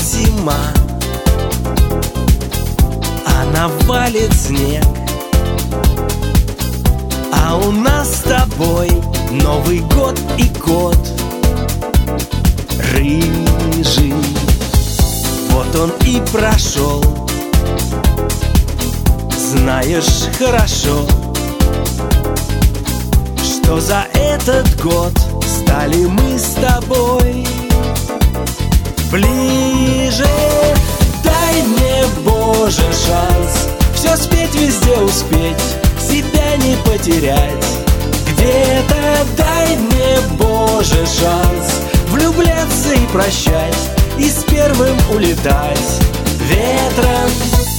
зима, а навалит снег, а у нас с тобой Новый год и кот рыжий. Вот он и прошел, знаешь хорошо, что за этот год стали мы с тобой ближе. Дай мне, Боже, шанс все спеть, везде успеть, себя не потерять. Где-то дай мне, Боже, шанс влюбляться и прощать, и с первым улетать ветром.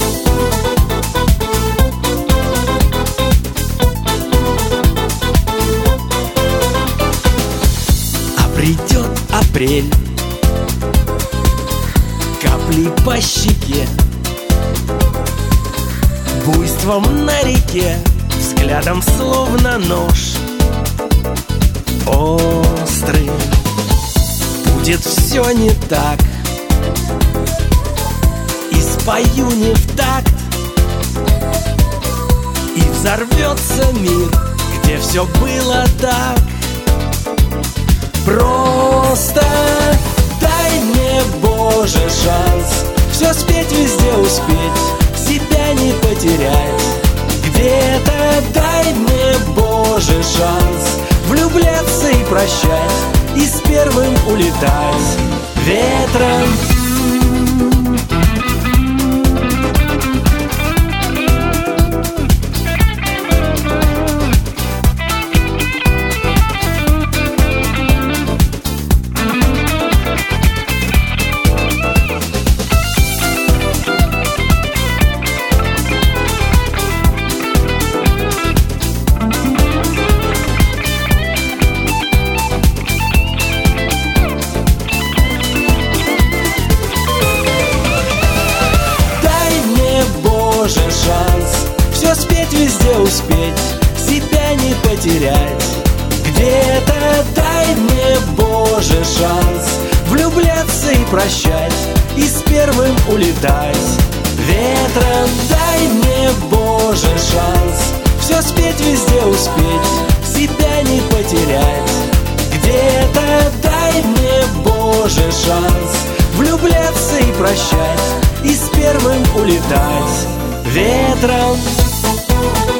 А придет апрель, капли по щеке, буйством на реке, взглядом словно нож острый. Будет все не так, и спою не в такт, и взорвется мир, где все было так. Просто дай мне, Боже, шанс все спеть, везде успеть, себя не потерять. Где-то дай мне, Боже, шанс влюбляться и прощать, и с первым улетать ветром. Шанс все спеть, везде успеть, себя не потерять. Где-то дай мне, Боже, шанс влюбляться и прощать, и с первым улетать ветром. Дай мне, Боже, шанс все спеть, везде успеть, себя не потерять. Где-то дай мне, Боже, шанс влюбляться и прощать, и с первым улетать ветром.